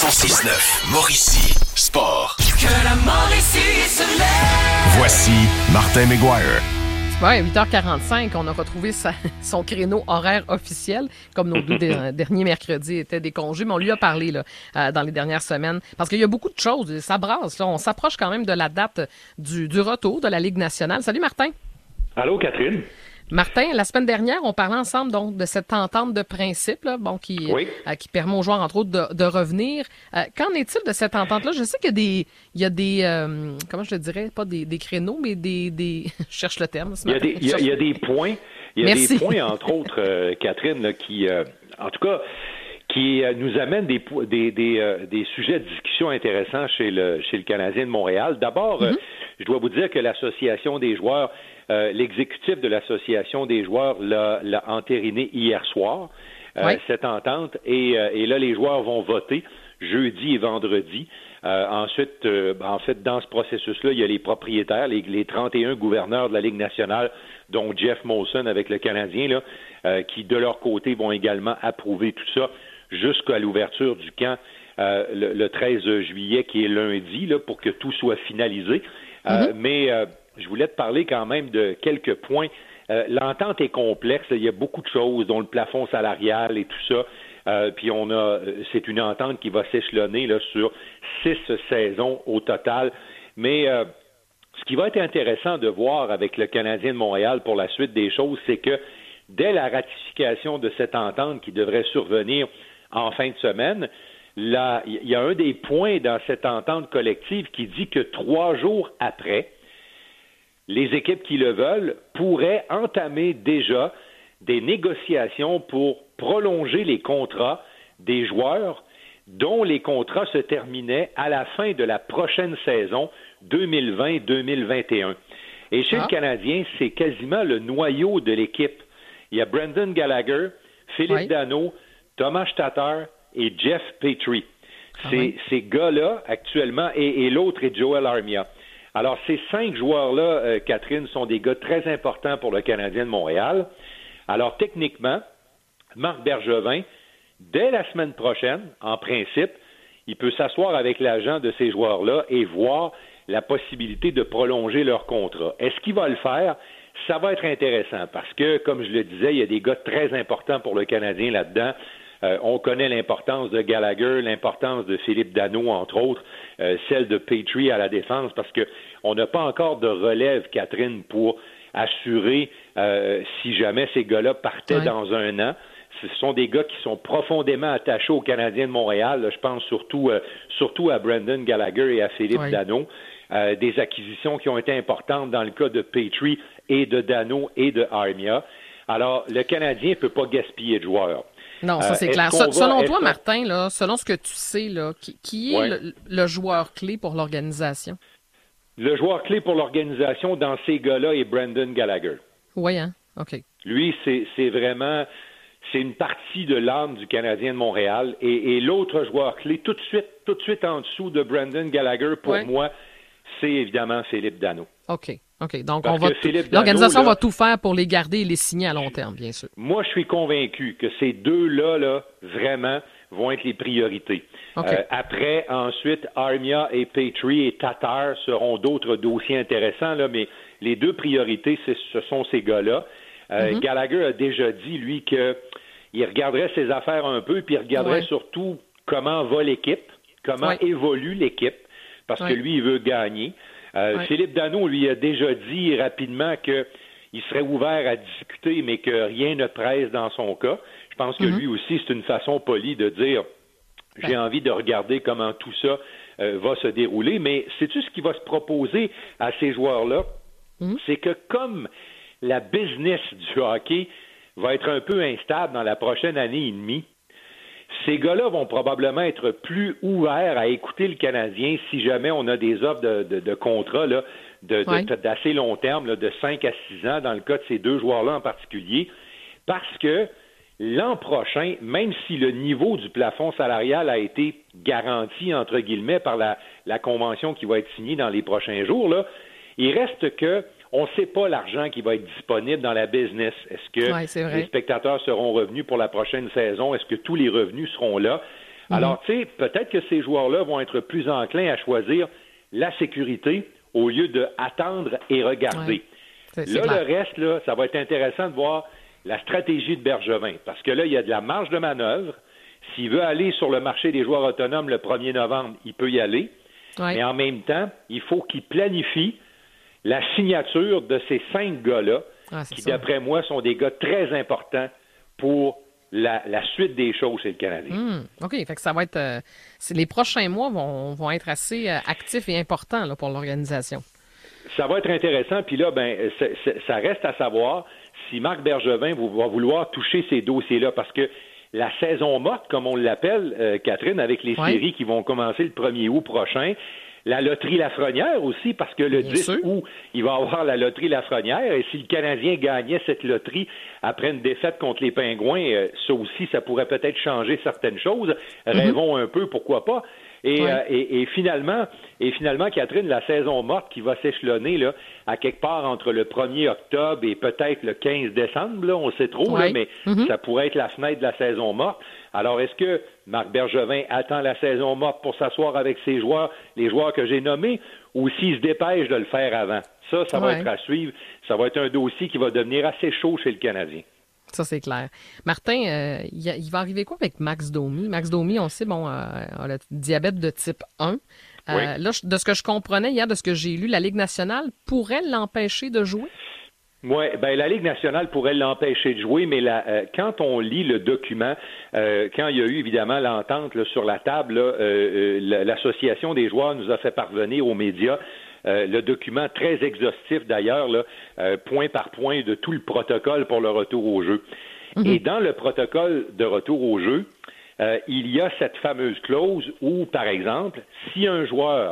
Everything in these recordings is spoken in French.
106.9 Mauricie Sport. Que la Mauricie se lève. Voici Martin McGuire. Ouais, 8h45, on a retrouvé son créneau horaire officiel, comme nos deux derniers mercredis étaient des congés, mais on lui a parlé là, dans les dernières semaines, parce qu'il y a beaucoup de choses, ça brasse, là, on s'approche quand même de la date du retour de la Ligue nationale. Salut Martin. Allô Catherine. Martin, la semaine dernière, on parlait ensemble donc de cette entente de principe là, qui permet aux joueurs, entre autres, de revenir. Qu'en est-il de cette entente-là? Je sais qu'il y a des comment je te dirais, pas des créneaux, mais des je cherche le terme. Il y a des points. Il y a des points, entre autres, Catherine, là, qui, en tout cas, qui nous amènent des sujets de discussion intéressants chez le Canadien de Montréal. D'abord, je dois vous dire que l'Association des joueurs, l'exécutif de l'Association des joueurs l'a entériné hier soir, cette entente, et là, les joueurs vont voter jeudi et vendredi. Ensuite, en fait, dans ce processus-là, il y a les propriétaires, les 31 gouverneurs de la Ligue nationale, dont Jeff Molson avec le Canadien, là, qui, de leur côté, vont également approuver tout ça jusqu'à l'ouverture du camp le 13 juillet, qui est lundi, là, pour que tout soit finalisé. Mais je voulais te parler quand même de quelques points. L'entente est complexe, là, il y a beaucoup de choses, dont le plafond salarial et tout ça. Puis c'est une entente qui va s'échelonner là, sur 6 saisons au total. Mais ce qui va être intéressant de voir avec le Canadien de Montréal pour la suite des choses, c'est que dès la ratification de cette entente qui devrait survenir en fin de semaine, là, il y a un des points dans cette entente collective qui dit que 3 jours après, les équipes qui le veulent pourraient entamer déjà des négociations pour prolonger les contrats des joueurs dont les contrats se terminaient à la fin de la prochaine saison 2020-2021. Et chez le Canadien, c'est quasiment le noyau de l'équipe. Il y a Brendan Gallagher, Philippe Danault, Thomas Tatar et Jeff Petrie. Ces gars-là, actuellement, et l'autre est Joel Armia. Alors, ces 5 joueurs-là, Catherine, sont des gars très importants pour le Canadien de Montréal. Alors, techniquement, Marc Bergevin, dès la semaine prochaine, en principe, il peut s'asseoir avec l'agent de ces joueurs-là et voir la possibilité de prolonger leur contrat. Est-ce qu'il va le faire? Ça va être intéressant parce que, comme je le disais, il y a des gars très importants pour le Canadien là-dedans. On connaît l'importance de Gallagher, l'importance de Philippe Danault, entre autres, celle de Petrie à la défense, parce que on n'a pas encore de relève, Catherine, pour assurer si jamais ces gars-là partaient dans un an. Ce sont des gars qui sont profondément attachés aux Canadiens de Montréal. Là, je pense surtout à Brendan Gallagher et à Philippe Danault. Des acquisitions qui ont été importantes dans le cas de Petrie et de Danault et de Armia. Alors, le Canadien ne peut pas gaspiller de joueurs. Non, ça c'est clair. Selon toi, Martin, là, selon ce que tu sais, là, qui est le joueur clé pour l'organisation? Le joueur clé pour l'organisation dans ces gars-là est Brendan Gallagher. Oui, hein? OK. Lui, c'est vraiment... C'est une partie de l'âme du Canadien de Montréal. Et l'autre joueur clé, tout de suite en dessous de Brendan Gallagher, pour moi, c'est évidemment Philippe Danault. OK. Donc, l'organisation va tout faire pour les garder et les signer à long terme, bien sûr. Moi, je suis convaincu que ces deux-là, vraiment, vont être les priorités. Okay. Après, ensuite, Armia et Petrie et Tatar seront d'autres dossiers intéressants, là, mais les 2 priorités, ce sont ces gars-là. Gallagher a déjà dit, lui, qu'il regarderait ses affaires un peu, puis il regarderait surtout comment va l'équipe, comment évolue l'équipe, parce que lui, il veut gagner. Philippe Danault, lui, a déjà dit rapidement qu'il serait ouvert à discuter, mais que rien ne presse dans son cas. Je pense que lui aussi, c'est une façon polie de dire « j'ai envie de regarder comment tout ça va se dérouler ». Mais sais-tu ce qui va se proposer à ces joueurs-là? C'est que comme la business du hockey va être un peu instable dans la prochaine année et demie, ces gars-là vont probablement être plus ouverts à écouter le Canadien si jamais on a des offres de contrats là, d'assez long terme, là, de 5 à 6 ans, dans le cas de ces 2 joueurs-là en particulier, parce que l'an prochain, même si le niveau du plafond salarial a été garanti, entre guillemets, par la convention qui va être signée dans les prochains jours, là, il reste que on ne sait pas l'argent qui va être disponible dans la business. Est-ce que les spectateurs seront revenus pour la prochaine saison? Est-ce que tous les revenus seront là? Alors, tu sais, peut-être que ces joueurs-là vont être plus enclins à choisir la sécurité au lieu d'attendre et regarder. C'est là, clair. le reste, là, ça va être intéressant de voir la stratégie de Bergevin, parce que là, il y a de la marge de manœuvre. S'il veut aller sur le marché des joueurs autonomes le 1er novembre, il peut y aller. Ouais. Mais en même temps, il faut qu'il planifie la signature de ces 5 gars-là, qui, d'après moi, sont des gars très importants pour la suite des choses chez le Canadien. OK, fait que ça va être... les prochains mois vont être assez actifs et importants là, pour l'organisation. Ça va être intéressant, puis là, ça reste à savoir si Marc Bergevin va vouloir toucher ces dossiers-là, parce que la saison morte, comme on l'appelle, Catherine, avec les séries qui vont commencer le 1er août prochain, la loterie Lafrenière aussi, parce que le 10 août, il va y avoir la loterie Lafrenière, et si le Canadien gagnait cette loterie après une défaite contre les Pingouins, ça aussi, ça pourrait peut-être changer certaines choses. Rêvons un peu, pourquoi pas. Et finalement, Catherine, la saison morte qui va s'échelonner là, à quelque part entre le 1er octobre et peut-être le 15 décembre, là, on sait trop, là, mais ça pourrait être la fenêtre de la saison morte. Alors, est-ce que Marc Bergevin attend la saison morte pour s'asseoir avec ses joueurs, les joueurs que j'ai nommés, ou s'il se dépêche de le faire avant? Ça va être à suivre. Ça va être un dossier qui va devenir assez chaud chez le Canadien. Ça, c'est clair. Martin, il va arriver quoi avec Max Domi? Max Domi, on sait, a le diabète de type 1. Là, de ce que je comprenais hier, de ce que j'ai lu, la Ligue nationale pourrait l'empêcher de jouer? Oui, la Ligue nationale pourrait l'empêcher de jouer, mais quand on lit le document, quand il y a eu évidemment l'entente là, sur la table, là, l'Association des joueurs nous a fait parvenir aux médias le document très exhaustif d'ailleurs, là, point par point de tout le protocole pour le retour au jeu. Et dans le protocole de retour au jeu, il y a cette fameuse clause où, par exemple, si le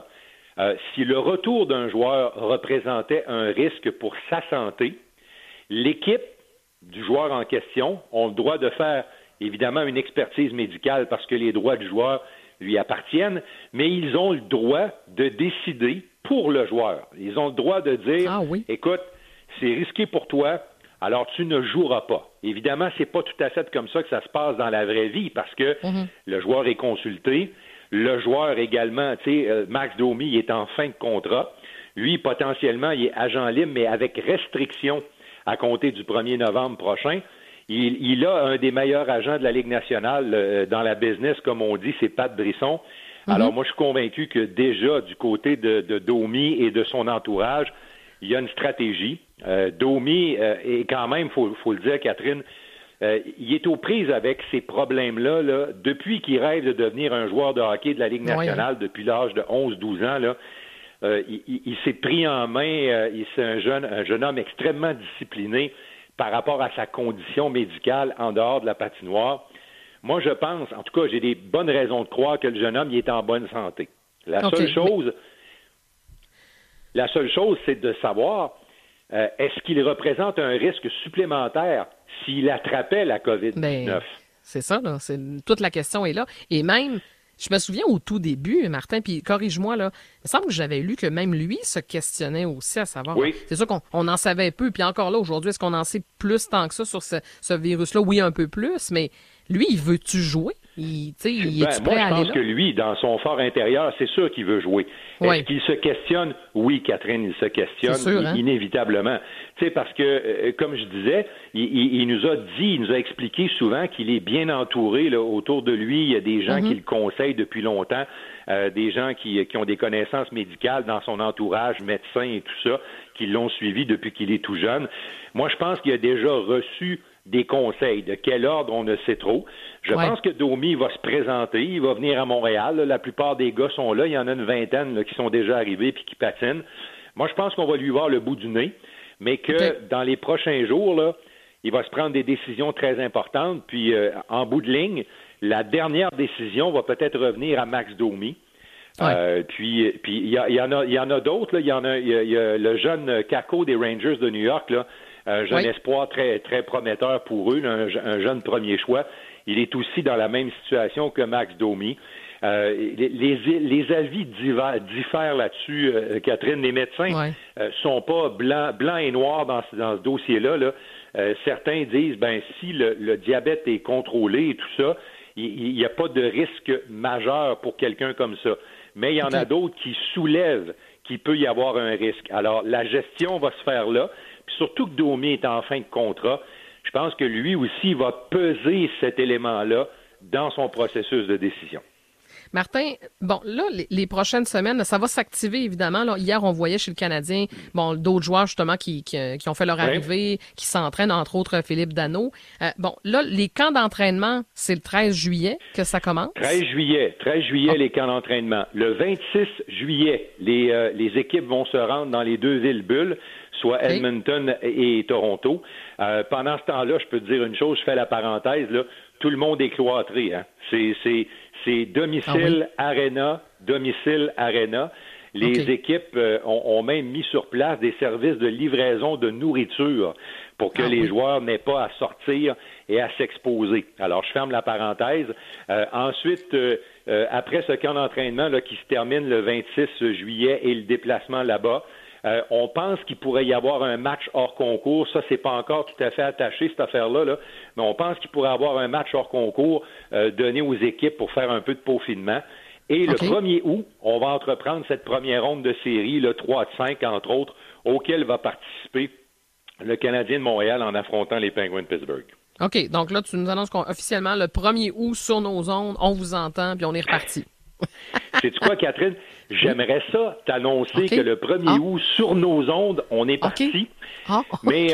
retour d'un joueur représentait un risque pour sa santé, l'équipe du joueur en question ont le droit de faire évidemment une expertise médicale parce que les droits du joueur lui appartiennent, mais ils ont le droit de décider pour le joueur. Ils ont le droit de dire, écoute, c'est risqué pour toi, alors tu ne joueras pas. Évidemment, c'est pas tout à fait comme ça que ça se passe dans la vraie vie, parce que le joueur est consulté. Le joueur également, Max Domi, il est en fin de contrat. Lui, potentiellement, il est agent libre, mais avec restriction à compter du 1er novembre prochain. Il a un des meilleurs agents de la Ligue nationale dans la business, comme on dit, c'est Pat Brisson. Alors, moi, je suis convaincu que déjà, du côté de Domi et de son entourage, il y a une stratégie. Domi est quand même, faut le dire, Catherine, il est aux prises avec ces problèmes-là là, depuis qu'il rêve de devenir un joueur de hockey de la Ligue nationale depuis l'âge de 11-12 ans. Là, il s'est pris en main, c'est un jeune homme extrêmement discipliné par rapport à sa condition médicale en dehors de la patinoire. Moi, je pense, en tout cas, j'ai des bonnes raisons de croire que le jeune homme il est en bonne santé. La seule chose, c'est de savoir est-ce qu'il représente un risque supplémentaire s'il attrapait la COVID-19? C'est ça, là. Toute la question est là. Et même, je me souviens au tout début, Martin, puis corrige-moi, là, il me semble que j'avais lu que même lui se questionnait aussi à savoir. Oui. C'est sûr qu'on en savait peu, puis encore là, aujourd'hui, est-ce qu'on en sait plus tant que ça sur ce virus-là? Oui, un peu plus, mais lui, il veut-tu jouer? Il est-tu prêt à aller là? Moi, je pense que lui, dans son fort intérieur, c'est sûr qu'il veut jouer. Est-ce qu'il se questionne? Oui, Catherine, il se questionne inévitablement. Tu sais, parce que, comme je disais, il nous a expliqué souvent qu'il est bien entouré là, autour de lui. Il y a des gens qui le conseillent depuis longtemps, des gens qui ont des connaissances médicales dans son entourage, médecins et tout ça, qui l'ont suivi depuis qu'il est tout jeune. Moi, je pense qu'il a déjà reçu des conseils. De quel ordre, on ne sait trop. Je pense que Domi va se présenter, il va venir à Montréal. Là, la plupart des gars sont là. Il y en a une vingtaine là, qui sont déjà arrivés puis qui patinent. Moi, je pense qu'on va lui voir le bout du nez, mais que dans les prochains jours, là, il va se prendre des décisions très importantes. Puis, en bout de ligne, la dernière décision va peut-être revenir à Max Domi. Puis il y en a d'autres. Là. Il y a le jeune Kako des Rangers de New York, là. Un jeune espoir très, très prometteur pour eux, un jeune premier choix. Il est aussi dans la même situation que Max Domi. Les avis diffèrent là-dessus, Catherine. Les médecins sont pas blancs et noirs dans ce dossier-là. Là. Certains disent, si le diabète est contrôlé et tout ça, il n'y a pas de risque majeur pour quelqu'un comme ça. Mais il y en a d'autres qui soulèvent qu'il peut y avoir un risque. Alors, la gestion va se faire là. Puis surtout que Domi est en fin de contrat, je pense que lui aussi va peser cet élément-là dans son processus de décision. Martin, bon, là, les prochaines semaines, ça va s'activer, évidemment. Là, hier, on voyait chez le Canadien, bon, d'autres joueurs, justement, qui ont fait leur arrivée, qui s'entraînent, entre autres, Philippe Danault. Bon, là, les camps d'entraînement, c'est le 13 juillet que ça commence? 13 juillet, les camps d'entraînement. Le 26 juillet, les équipes vont se rendre dans les deux villes bulles, soit Edmonton et Toronto. Pendant ce temps-là, je peux te dire une chose, je fais la parenthèse, là, tout le monde est cloîtré, hein. C'est domicile, aréna, domicile, aréna. Les équipes ont même mis sur place des services de livraison de nourriture pour que les joueurs n'aient pas à sortir et à s'exposer. Alors, je ferme la parenthèse. Ensuite, après ce camp d'entraînement là, qui se termine le 26 juillet et le déplacement là-bas, on pense qu'il pourrait y avoir un match hors concours. Ça, c'est pas encore tout à fait attaché, cette affaire-là, là. Mais on pense qu'il pourrait y avoir un match hors concours donné aux équipes pour faire un peu de peaufinement. Et le 1er août, on va entreprendre cette première ronde de série, le 3 de 5, entre autres, auquel va participer le Canadien de Montréal en affrontant les Penguins de Pittsburgh. OK, donc là, tu nous annonces qu'officiellement, le 1er août, sur nos ondes, on vous entend, puis on est reparti. Sais-tu quoi, Catherine? J'aimerais ça t'annoncer que le 1er août, sur nos ondes, on est parti. Mais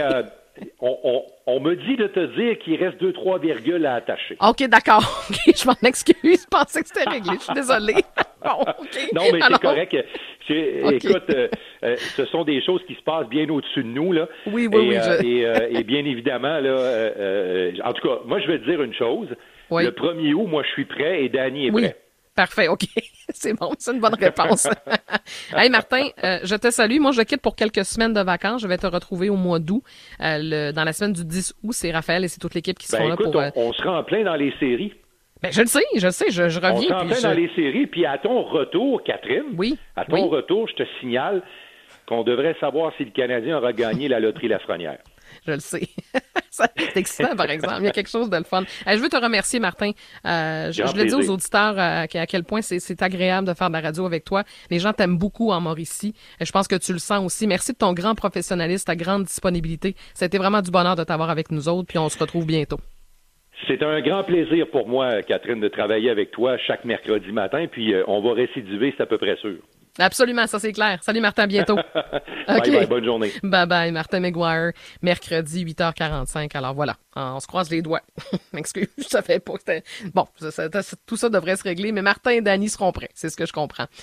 on me dit de te dire qu'il reste 2-3 virgules à attacher. OK, d'accord. Okay, je m'en excuse. Je pensais que c'était réglé. Je suis désolée. Bon, non, mais c'est correct. Écoute, ce sont des choses qui se passent bien au-dessus de nous, là. Oui. Et bien évidemment, là, en tout cas, moi, je vais te dire une chose. Le 1er août, moi, je suis prêt et Danny est prêt. Parfait, OK. C'est bon, c'est une bonne réponse. Hey Martin, je te salue. Moi, je quitte pour quelques semaines de vacances. Je vais te retrouver au mois d'août. Dans la semaine du 10 août, c'est Raphaël et c'est toute l'équipe qui seront là pour... On sera en plein dans les séries. Ben, je le sais, je reviens. On sera en plein dans les séries, puis à ton retour, Catherine, retour, je te signale qu'on devrait savoir si le Canadien aura gagné la loterie Lafrenière. Je le sais. C'est excitant, par exemple. Il y a quelque chose de le fun. Je veux te remercier, Martin. Je le dis aux auditeurs à quel point c'est agréable de faire de la radio avec toi. Les gens t'aiment beaucoup en Mauricie. Je pense que tu le sens aussi. Merci de ton grand professionnalisme, ta grande disponibilité. Ça a été vraiment du bonheur de t'avoir avec nous autres, puis on se retrouve bientôt. C'est un grand plaisir pour moi, Catherine, de travailler avec toi chaque mercredi matin, puis on va récidiver, c'est à peu près sûr. Absolument, ça c'est clair. Salut Martin, à bientôt. Bye, bonne journée. Bye, Martin McGuire, mercredi 8h45. Alors voilà, on se croise les doigts. M'excuse, je savais pas que c'était... Bon, tout ça devrait se régler, mais Martin et Danny seront prêts, c'est ce que je comprends.